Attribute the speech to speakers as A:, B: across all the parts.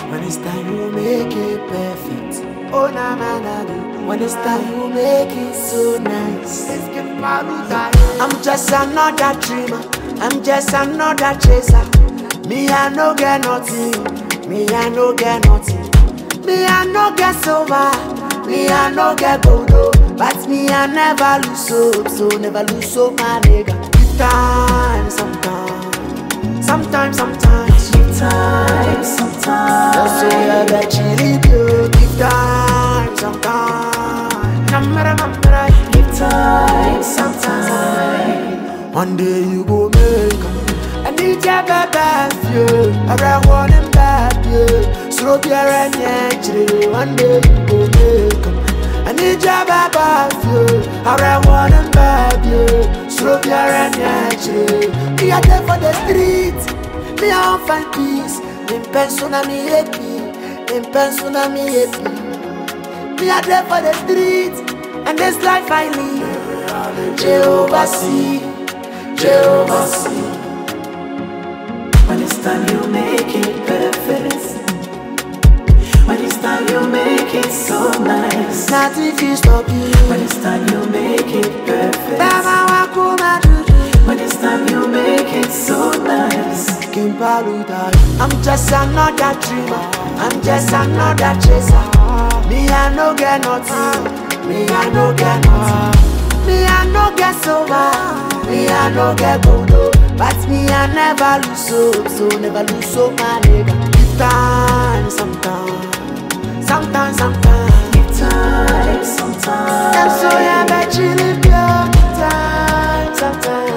A: When it's time you make it perfect. Oh na na na na. When it's time you make it so nice. I'm just another dreamer. I'm just another chaser. Me I no get nothing. Me I no get nothing. Me I no get silver. Me I no get gold. But me I never lose hope. So never lose hope, my nigga. Give time, sometimes. Sometimes, sometimes.
B: Give time, sometimes.
A: Just so I bet you leave you. Give time, sometimes.
B: Give time, sometimes.
A: One day you go make it. I need your baby, yeah. I want him back, yeah. So be a rain, one day you go make it. I need your baby, yeah. I want him back, yeah. So be a rain, yeah. Me a there for the streets. Me a want find peace. In persona me happy. In persona me happy. Me a there for the streets. And this life I live. Jehovah see. Jehovah see.
B: When it's time you make it perfect. When it's time you make it so nice.
A: Nothing can stop you.
B: When it's time you make it perfect.
A: Baba wakuma juju.
B: When it's time you make it so nice.
A: I'm just another dreamer. I'm just another chaser. Me I no get nothing. Me I no get nothing. Me I no get silver. Me I no get gold. But me I never lose hope. So never lose hope, my nigga. Give time, sometimes. Sometimes, sometimes.
B: Give time, sometimes.
A: I'm so yeah, bet you live your time, sometimes.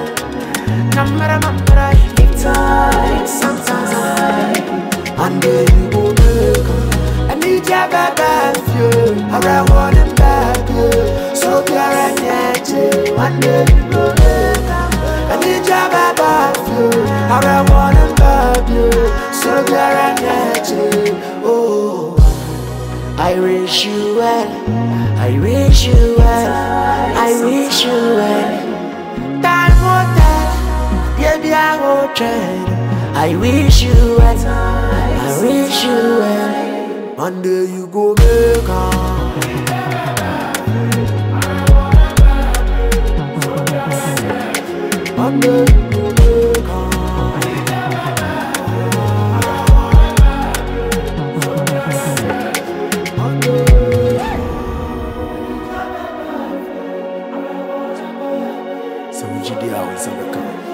B: Give time, sometimes.
A: One day you go make it. I need your baby, yeah. I want him back, yeah. So be a rain, one day you go make it. I need your baby, yeah. I want him back, yeah. So be a rain, oh. I wish you well. I wish you well. I wish you well. Time will tell, baby I will trade. I wish you well. I wish you well. One day you go make it. One day you go make it. One day. So we did the hours on the car.